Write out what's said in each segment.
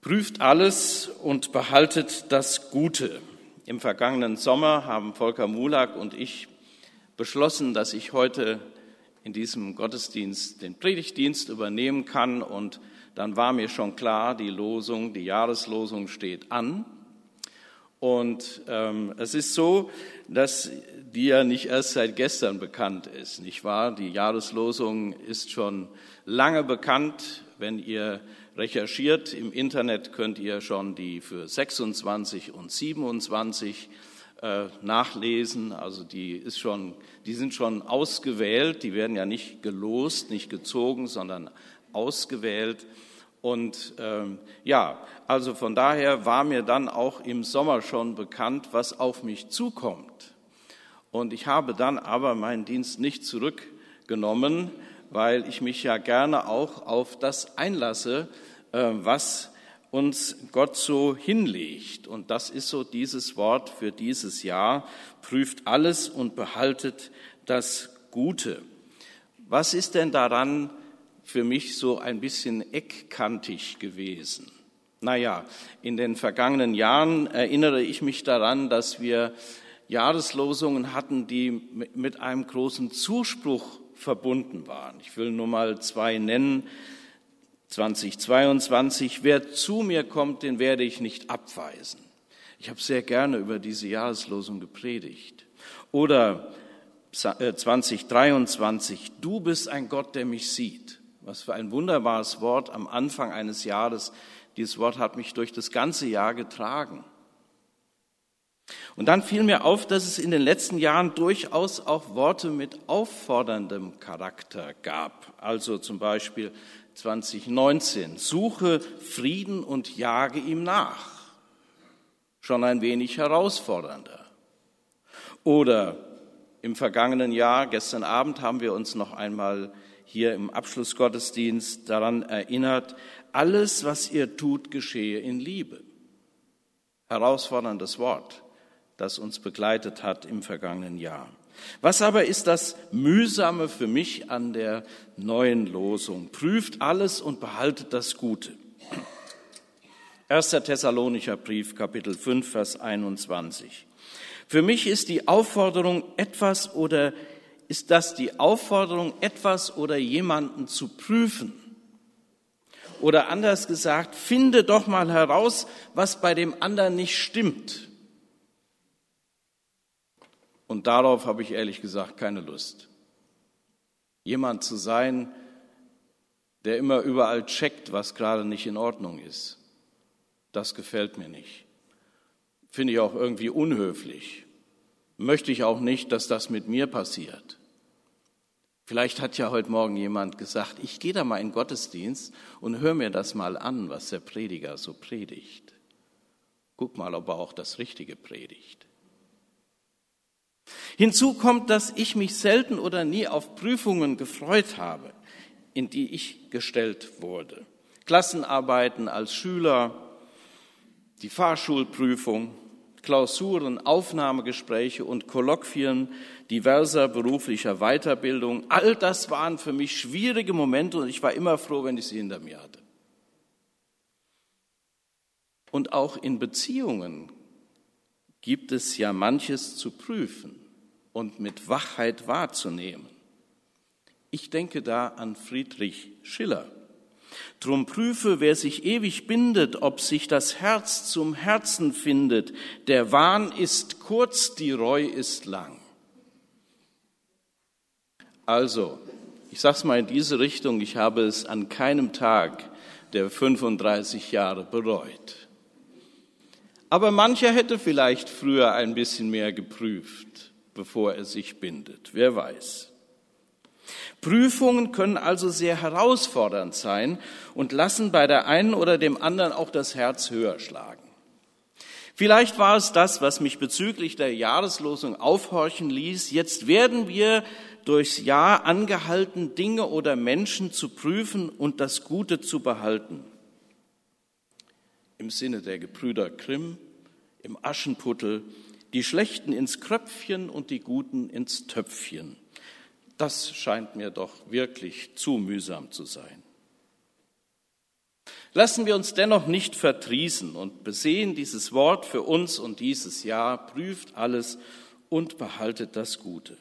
Prüft alles und behaltet das Gute. Im vergangenen Sommer haben Volker Mulak und ich beschlossen, dass ich heute in diesem Gottesdienst den Predigtdienst übernehmen kann. Und dann war mir schon klar, die Jahreslosung steht an. Und es ist so, dass die ja nicht erst seit gestern bekannt ist, nicht wahr? Die Jahreslosung ist schon lange bekannt. Wenn ihr recherchiert im Internet, könnt ihr schon die für 26 und 27 nachlesen. Also die sind schon ausgewählt. Die werden ja nicht gelost, nicht gezogen, sondern ausgewählt. Und also von daher war mir dann auch im Sommer schon bekannt, was auf mich zukommt. Und ich habe dann aber meinen Dienst nicht zurückgenommen, weil ich mich ja gerne auch auf das einlasse, was uns Gott so hinlegt. Und das ist so dieses Wort für dieses Jahr: Prüft alles und behaltet das Gute. Was ist denn daran für mich so ein bisschen eckkantig gewesen? Naja, in den vergangenen Jahren erinnere ich mich daran, dass wir Jahreslosungen hatten, die mit einem großen Zuspruch verbunden waren. Ich will nur mal zwei nennen. 2022, wer zu mir kommt, den werde ich nicht abweisen. Ich habe sehr gerne über diese Jahreslosung gepredigt. Oder 2023, du bist ein Gott, der mich sieht. Was für ein wunderbares Wort am Anfang eines Jahres. Dieses Wort hat mich durch das ganze Jahr getragen. Und dann fiel mir auf, dass es in den letzten Jahren durchaus auch Worte mit aufforderndem Charakter gab. Also zum Beispiel 2019, suche Frieden und jage ihm nach. Schon ein wenig herausfordernder. Oder im vergangenen Jahr, gestern Abend, haben wir uns noch einmal hier im Abschlussgottesdienst daran erinnert, alles, was ihr tut, geschehe in Liebe. Herausforderndes Wort, das uns begleitet hat im vergangenen Jahr. Was aber ist das Mühsame für mich an der neuen Losung? Prüft alles und behaltet das Gute. 1. Thessalonicher Brief, Kapitel 5, Vers 21. Für mich ist die Aufforderung, etwas oder jemanden zu prüfen. Oder anders gesagt, finde doch mal heraus, was bei dem anderen nicht stimmt. Und darauf habe ich ehrlich gesagt keine Lust. Jemand zu sein, der immer überall checkt, was gerade nicht in Ordnung ist, das gefällt mir nicht. Finde ich auch irgendwie unhöflich. Möchte ich auch nicht, dass das mit mir passiert. Vielleicht hat ja heute Morgen jemand gesagt, ich gehe da mal in den Gottesdienst und höre mir das mal an, was der Prediger so predigt. Guck mal, ob er auch das Richtige predigt. Hinzu kommt, dass ich mich selten oder nie auf Prüfungen gefreut habe, in die ich gestellt wurde. Klassenarbeiten als Schüler, die Fahrschulprüfung, Klausuren, Aufnahmegespräche und Kolloquien diverser beruflicher Weiterbildung, all das waren für mich schwierige Momente und ich war immer froh, wenn ich sie hinter mir hatte. Und auch in Beziehungen gibt es ja manches zu prüfen und mit Wachheit wahrzunehmen. Ich denke da an Friedrich Schiller. Drum prüfe, wer sich ewig bindet, ob sich das Herz zum Herzen findet. Der Wahn ist kurz, die Reu ist lang. Also, ich sage es mal in diese Richtung, ich habe es an keinem Tag der 35 Jahre bereut. Aber mancher hätte vielleicht früher ein bisschen mehr geprüft, bevor er sich bindet, wer weiß. Prüfungen können also sehr herausfordernd sein und lassen bei der einen oder dem anderen auch das Herz höher schlagen. Vielleicht war es das, was mich bezüglich der Jahreslosung aufhorchen ließ. Jetzt werden wir durchs Jahr angehalten, Dinge oder Menschen zu prüfen und das Gute zu behalten. Im Sinne der Gebrüder Grimm, im Aschenputtel, die Schlechten ins Kröpfchen und die Guten ins Töpfchen. Das scheint mir doch wirklich zu mühsam zu sein. Lassen wir uns dennoch nicht verdrießen und besehen dieses Wort für uns und dieses Jahr, prüft alles und behaltet das Gute.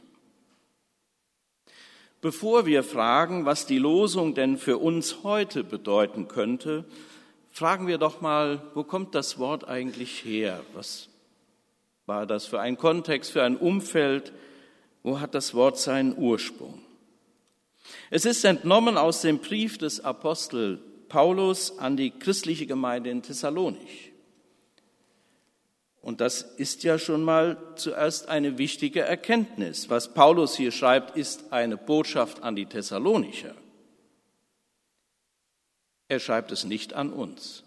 Bevor wir fragen, was die Losung denn für uns heute bedeuten könnte, fragen wir doch mal, wo kommt das Wort eigentlich her? Was war das für ein Kontext, für ein Umfeld? Wo hat das Wort seinen Ursprung? Es ist entnommen aus dem Brief des Apostel Paulus an die christliche Gemeinde in Thessalonich. Und das ist ja schon mal zuerst eine wichtige Erkenntnis. Was Paulus hier schreibt, ist eine Botschaft an die Thessalonicher. Er schreibt es nicht an uns.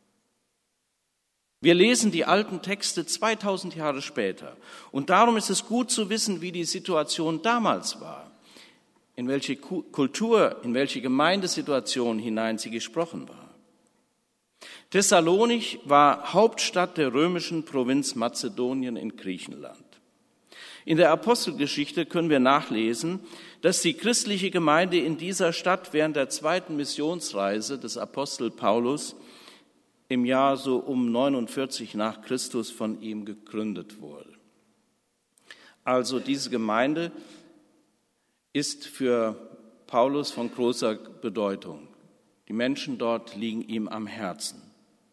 Wir lesen die alten Texte 2000 Jahre später. Und darum ist es gut zu wissen, wie die Situation damals war, in welche Kultur, in welche Gemeindesituation hinein sie gesprochen war. Thessalonich war Hauptstadt der römischen Provinz Mazedonien in Griechenland. In der Apostelgeschichte können wir nachlesen, dass die christliche Gemeinde in dieser Stadt während der zweiten Missionsreise des Apostel Paulus im Jahr so um 49 nach Christus von ihm gegründet wurde. Also diese Gemeinde ist für Paulus von großer Bedeutung. Die Menschen dort liegen ihm am Herzen.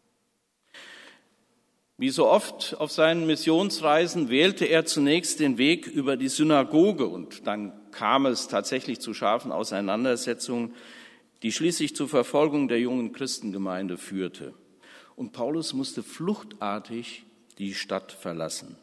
Wie so oft auf seinen Missionsreisen wählte er zunächst den Weg über die Synagoge und dann kam es tatsächlich zu scharfen Auseinandersetzungen, die schließlich zur Verfolgung der jungen Christengemeinde führte. Und Paulus musste fluchtartig die Stadt verlassen.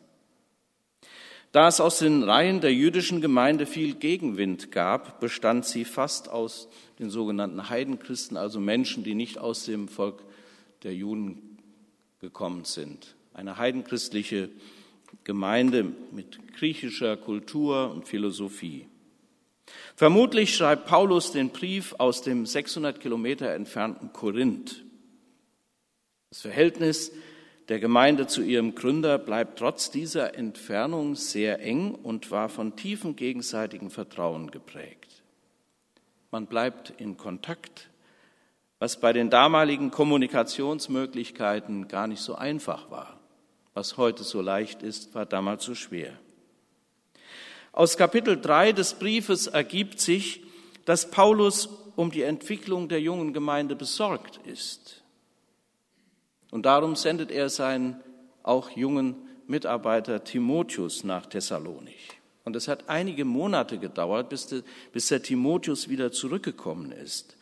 Da es aus den Reihen der jüdischen Gemeinde viel Gegenwind gab, bestand sie fast aus den sogenannten Heidenchristen, also Menschen, die nicht aus dem Volk der Juden gekommen sind. Eine heidenchristliche Gemeinde mit griechischer Kultur und Philosophie. Vermutlich schreibt Paulus den Brief aus dem 600 Kilometer entfernten Korinth. Das Verhältnis der Gemeinde zu ihrem Gründer bleibt trotz dieser Entfernung sehr eng und war von tiefem gegenseitigen Vertrauen geprägt. Man bleibt in Kontakt, was bei den damaligen Kommunikationsmöglichkeiten gar nicht so einfach war. Was heute so leicht ist, war damals so schwer. Aus Kapitel 3 des Briefes ergibt sich, dass Paulus um die Entwicklung der jungen Gemeinde besorgt ist. Und darum sendet er seinen auch jungen Mitarbeiter Timotheus nach Thessalonich. Und es hat einige Monate gedauert, bis der Timotheus wieder zurückgekommen ist.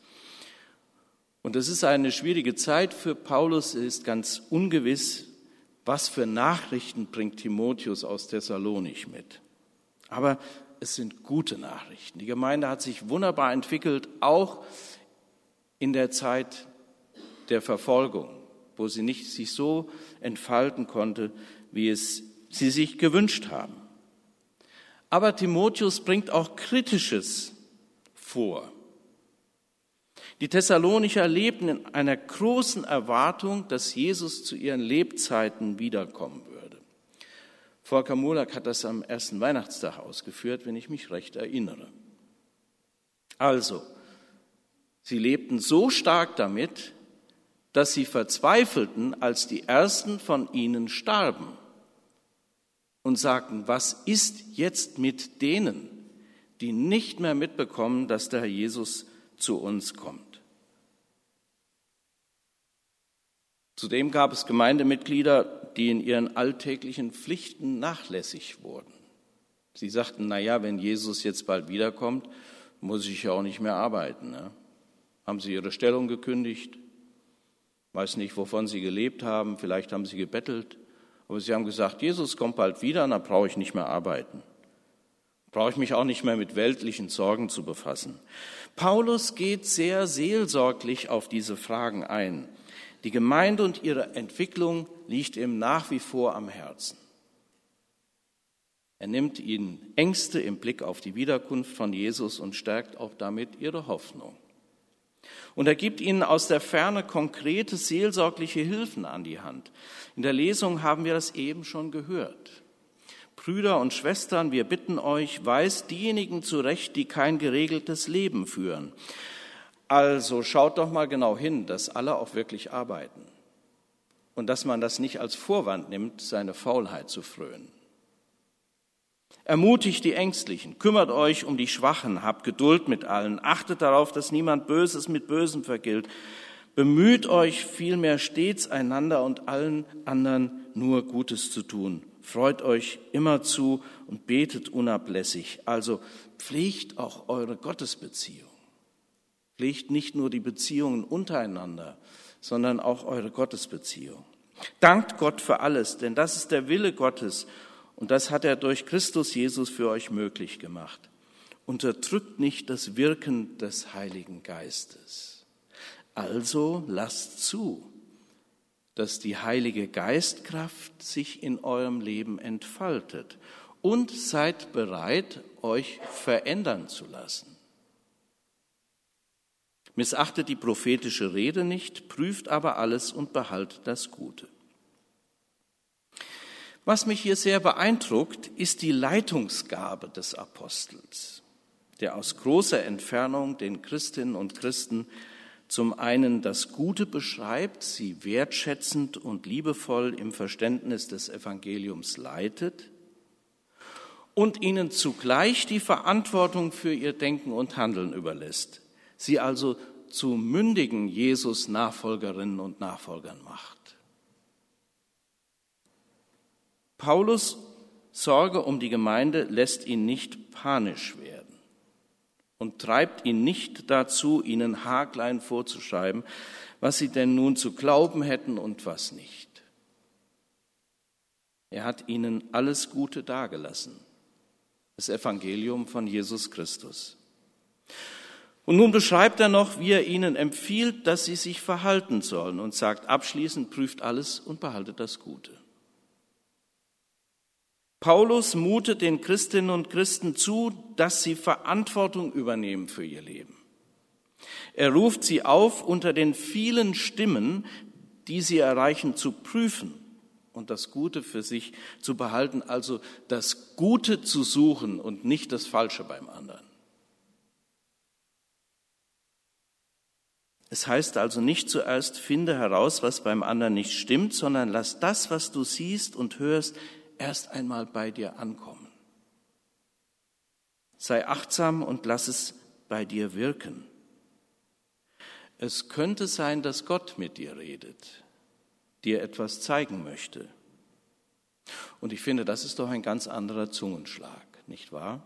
Und es ist eine schwierige Zeit für Paulus. Es ist ganz ungewiss, was für Nachrichten bringt Timotheus aus Thessalonich mit. Aber es sind gute Nachrichten. Die Gemeinde hat sich wunderbar entwickelt, auch in der Zeit der Verfolgung, wo sie nicht sich so entfalten konnte, wie es sie sich gewünscht haben. Aber Timotheus bringt auch Kritisches vor. Die Thessalonicher lebten in einer großen Erwartung, dass Jesus zu ihren Lebzeiten wiederkommen würde. Volker Mulak hat das am ersten Weihnachtstag ausgeführt, wenn ich mich recht erinnere. Also, sie lebten so stark damit, dass sie verzweifelten, als die ersten von ihnen starben und sagten, was ist jetzt mit denen, die nicht mehr mitbekommen, dass der Herr Jesus zu uns kommt? Zudem gab es Gemeindemitglieder, die in ihren alltäglichen Pflichten nachlässig wurden. Sie sagten, wenn Jesus jetzt bald wiederkommt, muss ich ja auch nicht mehr arbeiten. Ne? Haben sie ihre Stellung gekündigt? Weiß nicht, wovon sie gelebt haben, vielleicht haben sie gebettelt. Aber sie haben gesagt, Jesus kommt bald wieder, dann brauche ich nicht mehr arbeiten. Brauche ich mich auch nicht mehr mit weltlichen Sorgen zu befassen. Paulus geht sehr seelsorglich auf diese Fragen ein. Die Gemeinde und ihre Entwicklung liegt ihm nach wie vor am Herzen. Er nimmt ihnen Ängste im Blick auf die Wiederkunft von Jesus und stärkt auch damit ihre Hoffnung. Und er gibt ihnen aus der Ferne konkrete seelsorgliche Hilfen an die Hand. In der Lesung haben wir das eben schon gehört. Brüder und Schwestern, wir bitten euch, weist diejenigen zurecht, die kein geregeltes Leben führen. Also schaut doch mal genau hin, dass alle auch wirklich arbeiten und dass man das nicht als Vorwand nimmt, seine Faulheit zu frönen. Ermutigt die Ängstlichen, kümmert euch um die Schwachen, habt Geduld mit allen, achtet darauf, dass niemand Böses mit Bösem vergilt. Bemüht euch vielmehr stets einander und allen anderen nur Gutes zu tun. Freut euch immerzu und betet unablässig. Also pflegt auch eure Gottesbeziehung. Pflegt nicht nur die Beziehungen untereinander, sondern auch eure Gottesbeziehung. Dankt Gott für alles, denn das ist der Wille Gottes und das hat er durch Christus Jesus für euch möglich gemacht. Unterdrückt nicht das Wirken des Heiligen Geistes. Also lasst zu, dass die Heilige Geistkraft sich in eurem Leben entfaltet und seid bereit, euch verändern zu lassen. Missachtet die prophetische Rede nicht, prüft aber alles und behaltet das Gute. Was mich hier sehr beeindruckt, ist die Leitungsgabe des Apostels, der aus großer Entfernung den Christinnen und Christen zum einen das Gute beschreibt, sie wertschätzend und liebevoll im Verständnis des Evangeliums leitet und ihnen zugleich die Verantwortung für ihr Denken und Handeln überlässt, sie also zu mündigen Jesus-Nachfolgerinnen und Nachfolgern macht. Paulus' Sorge um die Gemeinde lässt ihn nicht panisch werden und treibt ihn nicht dazu, ihnen haarklein vorzuschreiben, was sie denn nun zu glauben hätten und was nicht. Er hat ihnen alles Gute dargelassen, das Evangelium von Jesus Christus. Und nun beschreibt er noch, wie er ihnen empfiehlt, dass sie sich verhalten sollen und sagt abschließend, prüft alles und behaltet das Gute. Paulus mutet den Christinnen und Christen zu, dass sie Verantwortung übernehmen für ihr Leben. Er ruft sie auf, unter den vielen Stimmen, die sie erreichen, zu prüfen und das Gute für sich zu behalten, also das Gute zu suchen und nicht das Falsche beim anderen. Es heißt also nicht zuerst, finde heraus, was beim anderen nicht stimmt, sondern lass das, was du siehst und hörst, erst einmal bei dir ankommen. Sei achtsam und lass es bei dir wirken. Es könnte sein, dass Gott mit dir redet, dir etwas zeigen möchte. Und ich finde, das ist doch ein ganz anderer Zungenschlag, nicht wahr?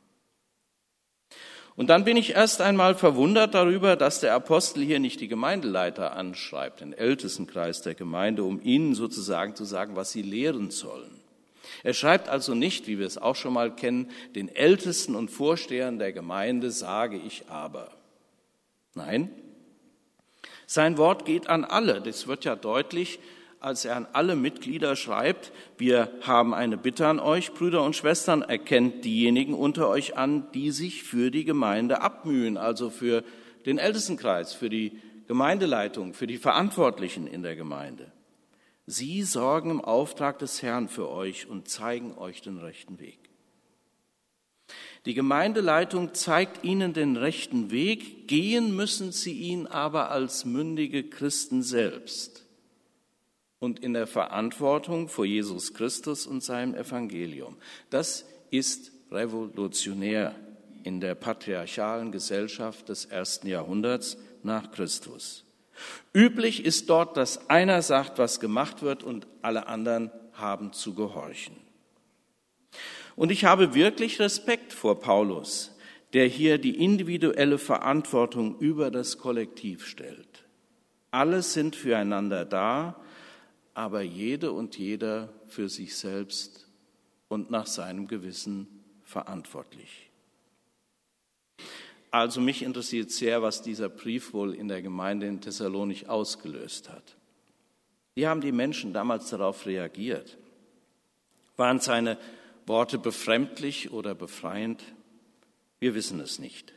Und dann bin ich erst einmal verwundert darüber, dass der Apostel hier nicht die Gemeindeleiter anschreibt, den Ältestenkreis der Gemeinde, um ihnen sozusagen zu sagen, was sie lehren sollen. Er schreibt also nicht, wie wir es auch schon mal kennen, den Ältesten und Vorstehern der Gemeinde sage ich aber. Nein, sein Wort geht an alle. Das wird ja deutlich, als er an alle Mitglieder schreibt, wir haben eine Bitte an euch, Brüder und Schwestern, erkennt diejenigen unter euch an, die sich für die Gemeinde abmühen, also für den Ältestenkreis, für die Gemeindeleitung, für die Verantwortlichen in der Gemeinde. Sie sorgen im Auftrag des Herrn für euch und zeigen euch den rechten Weg. Die Gemeindeleitung zeigt ihnen den rechten Weg, gehen müssen sie ihn aber als mündige Christen selbst und in der Verantwortung vor Jesus Christus und seinem Evangelium. Das ist revolutionär in der patriarchalen Gesellschaft des 1. Jahrhunderts nach Christus. Üblich ist dort, dass einer sagt, was gemacht wird und alle anderen haben zu gehorchen. Und ich habe wirklich Respekt vor Paulus, der hier die individuelle Verantwortung über das Kollektiv stellt. Alle sind füreinander da, aber jede und jeder für sich selbst und nach seinem Gewissen verantwortlich. Also mich interessiert sehr, was dieser Brief wohl in der Gemeinde in Thessalonich ausgelöst hat. Wie haben die Menschen damals darauf reagiert? Waren seine Worte befremdlich oder befreiend? Wir wissen es nicht.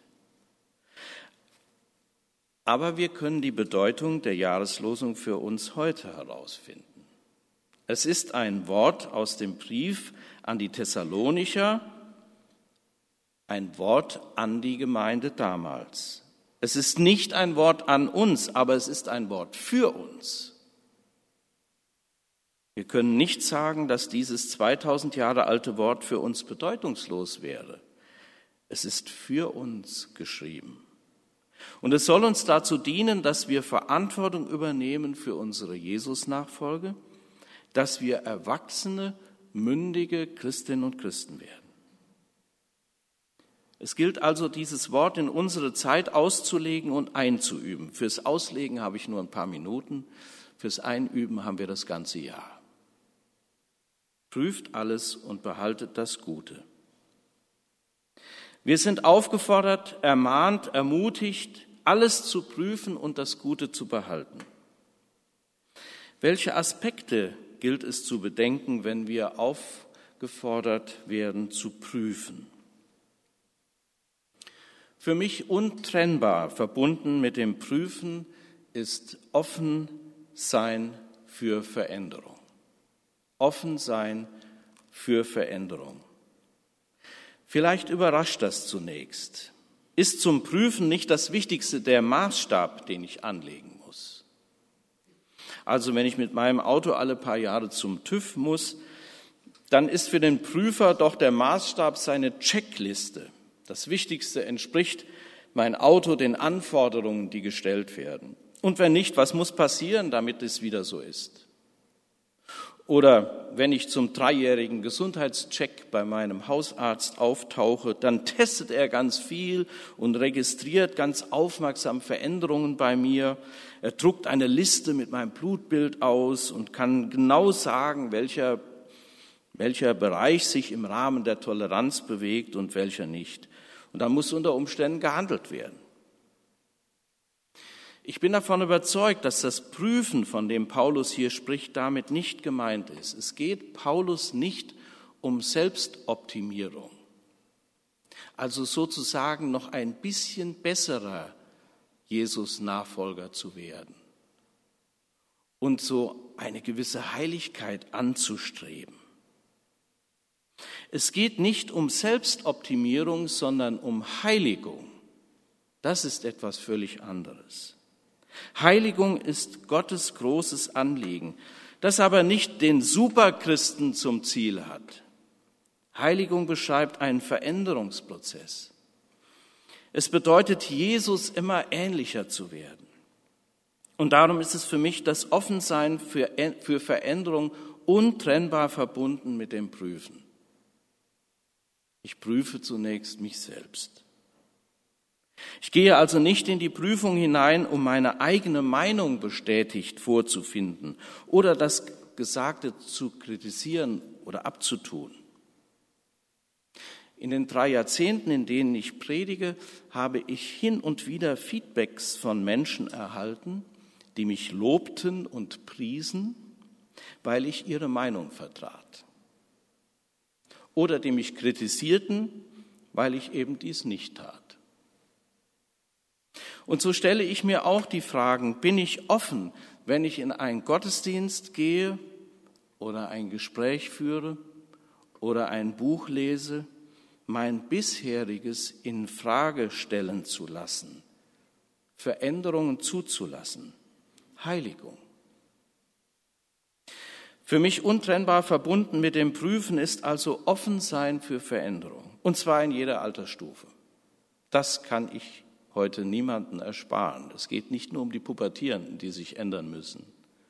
Aber wir können die Bedeutung der Jahreslosung für uns heute herausfinden. Es ist ein Wort aus dem Brief an die Thessalonicher, ein Wort an die Gemeinde damals. Es ist nicht ein Wort an uns, aber es ist ein Wort für uns. Wir können nicht sagen, dass dieses 2000 Jahre alte Wort für uns bedeutungslos wäre. Es ist für uns geschrieben. Und es soll uns dazu dienen, dass wir Verantwortung übernehmen für unsere Jesus-Nachfolge, dass wir erwachsene, mündige Christinnen und Christen werden. Es gilt also, dieses Wort in unsere Zeit auszulegen und einzuüben. Fürs Auslegen habe ich nur ein paar Minuten, fürs Einüben haben wir das ganze Jahr. Prüft alles und behaltet das Gute. Wir sind aufgefordert, ermahnt, ermutigt, alles zu prüfen und das Gute zu behalten. Welche Aspekte gilt es zu bedenken, wenn wir aufgefordert werden zu prüfen? Für mich untrennbar verbunden mit dem Prüfen ist Offensein für Veränderung. Offensein für Veränderung. Vielleicht überrascht das zunächst. Ist zum Prüfen nicht das Wichtigste der Maßstab, den ich anlegen muss? Also wenn ich mit meinem Auto alle paar Jahre zum TÜV muss, dann ist für den Prüfer doch der Maßstab seine Checkliste. Das Wichtigste: entspricht mein Auto den Anforderungen, die gestellt werden? Und wenn nicht, was muss passieren, damit es wieder so ist? Oder wenn ich zum 3-jährigen Gesundheitscheck bei meinem Hausarzt auftauche, dann testet er ganz viel und registriert ganz aufmerksam Veränderungen bei mir. Er druckt eine Liste mit meinem Blutbild aus und kann genau sagen, welcher Bereich sich im Rahmen der Toleranz bewegt und welcher nicht. Und dann muss unter Umständen gehandelt werden. Ich bin davon überzeugt, dass das Prüfen, von dem Paulus hier spricht, damit nicht gemeint ist. Es geht Paulus nicht um Selbstoptimierung, also sozusagen noch ein bisschen besserer Jesus-Nachfolger zu werden und so eine gewisse Heiligkeit anzustreben. Es geht nicht um Selbstoptimierung, sondern um Heiligung. Das ist etwas völlig anderes. Heiligung ist Gottes großes Anliegen, das aber nicht den Superchristen zum Ziel hat. Heiligung beschreibt einen Veränderungsprozess. Es bedeutet, Jesus immer ähnlicher zu werden. Und darum ist es für mich das Offensein für Veränderung untrennbar verbunden mit dem Prüfen. Ich prüfe zunächst mich selbst. Ich gehe also nicht in die Prüfung hinein, um meine eigene Meinung bestätigt vorzufinden oder das Gesagte zu kritisieren oder abzutun. In den 3 Jahrzehnten, in denen ich predige, habe ich hin und wieder Feedbacks von Menschen erhalten, die mich lobten und priesen, weil ich ihre Meinung vertrat. Oder die mich kritisierten, weil ich eben dies nicht tat. Und so stelle ich mir auch die Fragen: Bin ich offen, wenn ich in einen Gottesdienst gehe oder ein Gespräch führe oder ein Buch lese, mein bisheriges in Frage stellen zu lassen, Veränderungen zuzulassen, Heiligung? Für mich untrennbar verbunden mit dem Prüfen ist also Offensein für Veränderung, und zwar in jeder Altersstufe. Das kann ich heute niemanden ersparen. Es geht nicht nur um die Pubertierenden, die sich ändern müssen,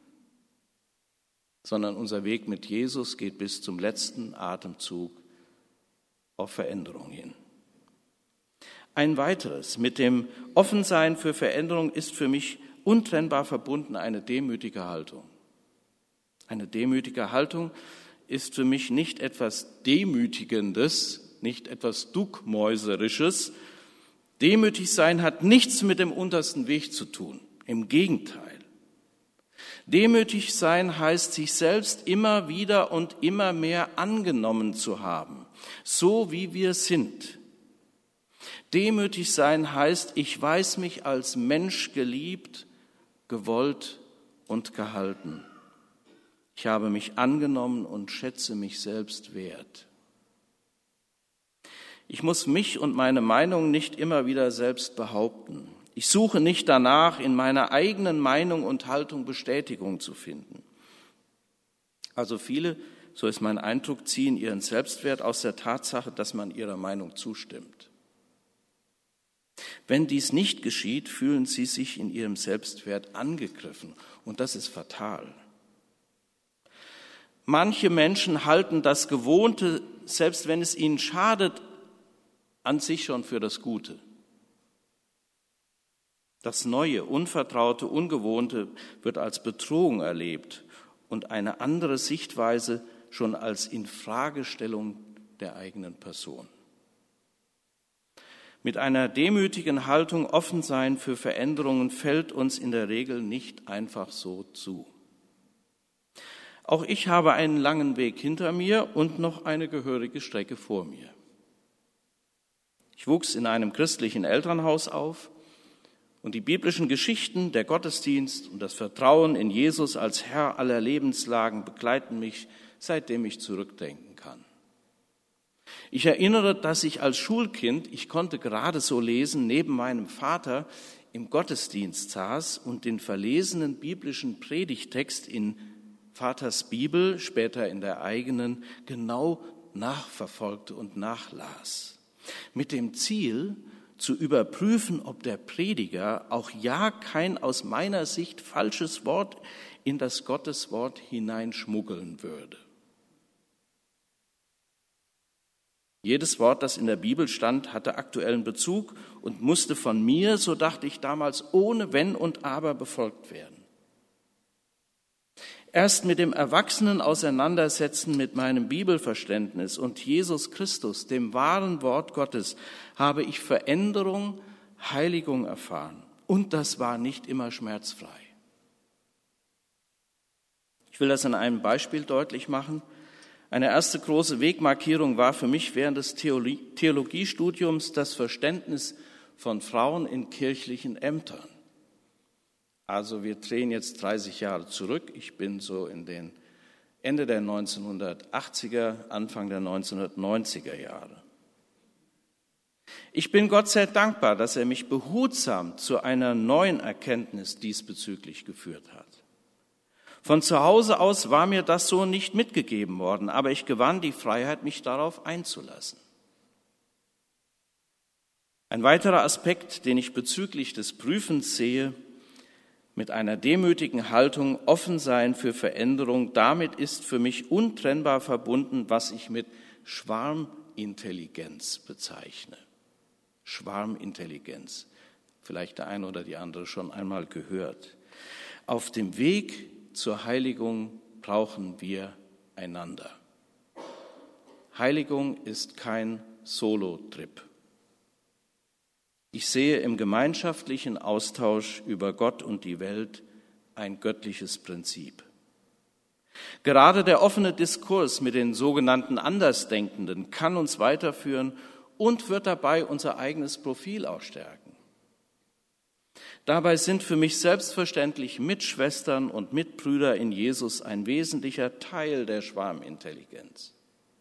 sondern unser Weg mit Jesus geht bis zum letzten Atemzug auf Veränderung hin. Ein weiteres: Mit dem Offensein für Veränderung ist für mich untrennbar verbunden eine demütige Haltung. Eine demütige Haltung ist für mich nicht etwas Demütigendes, nicht etwas Duckmäuserisches. Demütig sein hat nichts mit dem untersten Weg zu tun. Im Gegenteil. Demütig sein heißt, sich selbst immer wieder und immer mehr angenommen zu haben, so wie wir sind. Demütig sein heißt, ich weiß mich als Mensch geliebt, gewollt und gehalten. Ich habe mich angenommen und schätze mich selbst wert. Ich muss mich und meine Meinung nicht immer wieder selbst behaupten. Ich suche nicht danach, in meiner eigenen Meinung und Haltung Bestätigung zu finden. Also viele, so ist mein Eindruck, ziehen ihren Selbstwert aus der Tatsache, dass man ihrer Meinung zustimmt. Wenn dies nicht geschieht, fühlen sie sich in ihrem Selbstwert angegriffen und das ist fatal. Manche Menschen halten das Gewohnte, selbst wenn es ihnen schadet, an sich schon für das Gute. Das Neue, Unvertraute, Ungewohnte wird als Bedrohung erlebt und eine andere Sichtweise schon als Infragestellung der eigenen Person. Mit einer demütigen Haltung offen sein für Veränderungen fällt uns in der Regel nicht einfach so zu. Auch ich habe einen langen Weg hinter mir und noch eine gehörige Strecke vor mir. Ich wuchs in einem christlichen Elternhaus auf und die biblischen Geschichten, der Gottesdienst und das Vertrauen in Jesus als Herr aller Lebenslagen begleiten mich, seitdem ich zurückdenken kann. Ich erinnere, dass ich als Schulkind, ich konnte gerade so lesen, neben meinem Vater im Gottesdienst saß und den verlesenen biblischen Predigtext in Vaters Bibel, später in der eigenen, genau nachverfolgte und nachlas. Mit dem Ziel, zu überprüfen, ob der Prediger auch ja kein aus meiner Sicht falsches Wort in das Gotteswort hineinschmuggeln würde. Jedes Wort, das in der Bibel stand, hatte aktuellen Bezug und musste von mir, so dachte ich damals, ohne Wenn und Aber befolgt werden. Erst mit dem erwachsenen Auseinandersetzen mit meinem Bibelverständnis und Jesus Christus, dem wahren Wort Gottes, habe ich Veränderung, Heiligung erfahren. Und das war nicht immer schmerzfrei. Ich will das an einem Beispiel deutlich machen. Eine erste große Wegmarkierung war für mich während des Theologiestudiums das Verständnis von Frauen in kirchlichen Ämtern. Also wir drehen jetzt 30 Jahre zurück. Ich bin so in den Ende der 1980er, Anfang der 1990er Jahre. Ich bin Gott sehr dankbar, dass er mich behutsam zu einer neuen Erkenntnis diesbezüglich geführt hat. Von zu Hause aus war mir das so nicht mitgegeben worden, aber ich gewann die Freiheit, mich darauf einzulassen. Ein weiterer Aspekt, den ich bezüglich des Prüfens sehe, mit einer demütigen Haltung offen sein für Veränderung, damit ist für mich untrennbar verbunden, was ich mit Schwarmintelligenz bezeichne. Schwarmintelligenz, vielleicht der eine oder die andere schon einmal gehört. Auf dem Weg zur Heiligung brauchen wir einander. Heiligung ist kein Solo-Trip. Ich sehe im gemeinschaftlichen Austausch über Gott und die Welt ein göttliches Prinzip. Gerade der offene Diskurs mit den sogenannten Andersdenkenden kann uns weiterführen und wird dabei unser eigenes Profil auch stärken. Dabei sind für mich selbstverständlich Mitschwestern und Mitbrüder in Jesus ein wesentlicher Teil der Schwarmintelligenz.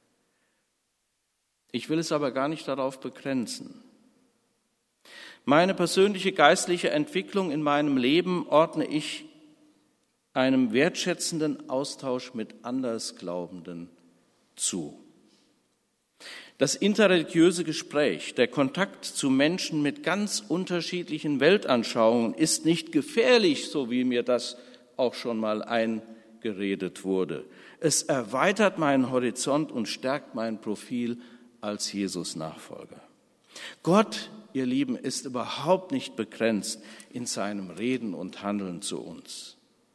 Ich will es aber gar nicht darauf begrenzen. Meine persönliche geistliche Entwicklung in meinem Leben ordne ich einem wertschätzenden Austausch mit Andersglaubenden zu. Das interreligiöse Gespräch, der Kontakt zu Menschen mit ganz unterschiedlichen Weltanschauungen ist nicht gefährlich, so wie mir das auch schon mal eingeredet wurde. Es erweitert meinen Horizont und stärkt mein Profil als Jesus-Nachfolger. Gott, ihr Lieben, ist überhaupt nicht begrenzt in seinem Reden und Handeln zu uns.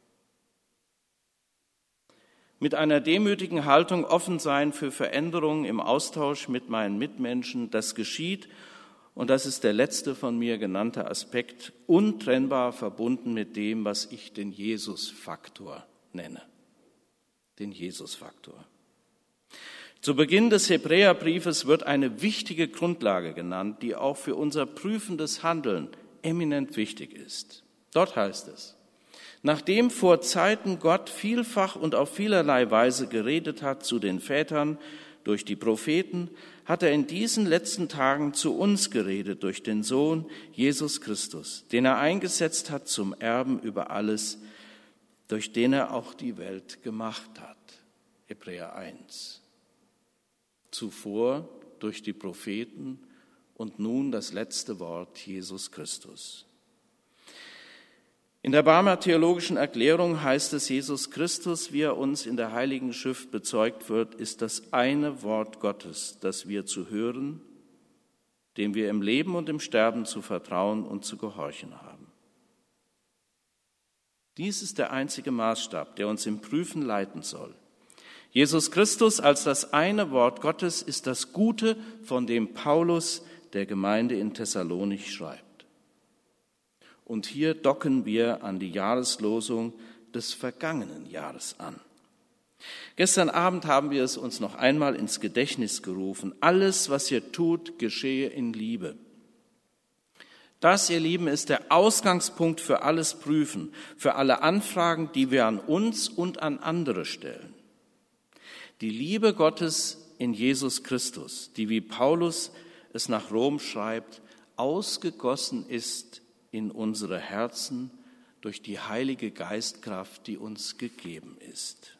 Mit einer demütigen Haltung offen sein für Veränderungen im Austausch mit meinen Mitmenschen, das geschieht, und das ist der letzte von mir genannte Aspekt, untrennbar verbunden mit dem, was ich den Jesus-Faktor nenne. Den Jesus-Faktor. Zu Beginn des Hebräerbriefes wird eine wichtige Grundlage genannt, die auch für unser prüfendes Handeln eminent wichtig ist. Dort heißt es: Nachdem vor Zeiten Gott vielfach und auf vielerlei Weise geredet hat zu den Vätern durch die Propheten, hat er in diesen letzten Tagen zu uns geredet durch den Sohn Jesus Christus, den er eingesetzt hat zum Erben über alles, durch den er auch die Welt gemacht hat. Hebräer 1. Zuvor durch die Propheten und nun das letzte Wort Jesus Christus. In der Barmer Theologischen Erklärung heißt es, Jesus Christus, wie er uns in der Heiligen Schrift bezeugt wird, ist das eine Wort Gottes, das wir zu hören, dem wir im Leben und im Sterben zu vertrauen und zu gehorchen haben. Dies ist der einzige Maßstab, der uns im Prüfen leiten soll. Jesus Christus als das eine Wort Gottes ist das Gute, von dem Paulus der Gemeinde in Thessalonich schreibt. Und hier docken wir an die Jahreslosung des vergangenen Jahres an. Gestern Abend haben wir es uns noch einmal ins Gedächtnis gerufen. Alles, was ihr tut, geschehe in Liebe. Das, ihr Lieben, ist der Ausgangspunkt für alles Prüfen, für alle Anfragen, die wir an uns und an andere stellen. Die Liebe Gottes in Jesus Christus, die, wie Paulus es nach Rom schreibt, ausgegossen ist in unsere Herzen durch die Heilige Geistkraft, die uns gegeben ist.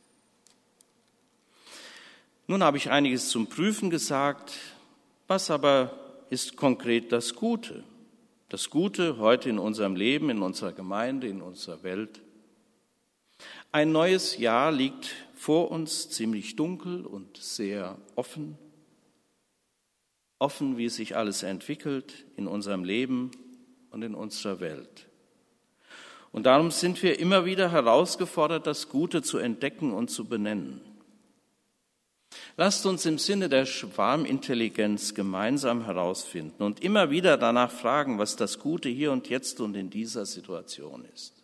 Nun habe ich einiges zum Prüfen gesagt. Was aber ist konkret das Gute? Das Gute heute in unserem Leben, in unserer Gemeinde, in unserer Welt. Ein neues Jahr liegt vor uns, ziemlich dunkel und sehr offen. Offen, wie sich alles entwickelt in unserem Leben und in unserer Welt. Und darum sind wir immer wieder herausgefordert, das Gute zu entdecken und zu benennen. Lasst uns im Sinne der Schwarmintelligenz gemeinsam herausfinden und immer wieder danach fragen, was das Gute hier und jetzt und in dieser Situation ist.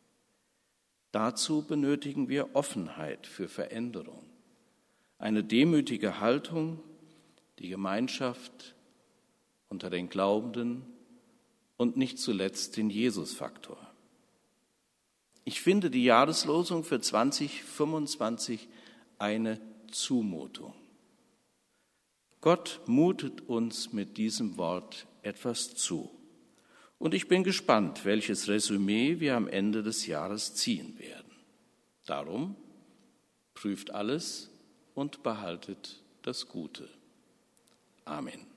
Dazu benötigen wir Offenheit für Veränderung, eine demütige Haltung, die Gemeinschaft unter den Glaubenden und nicht zuletzt den Jesus-Faktor. Ich finde die Jahreslosung für 2025 eine Zumutung. Gott mutet uns mit diesem Wort etwas zu. Und ich bin gespannt, welches Resümee wir am Ende des Jahres ziehen werden. Darum prüft alles und behaltet das Gute. Amen.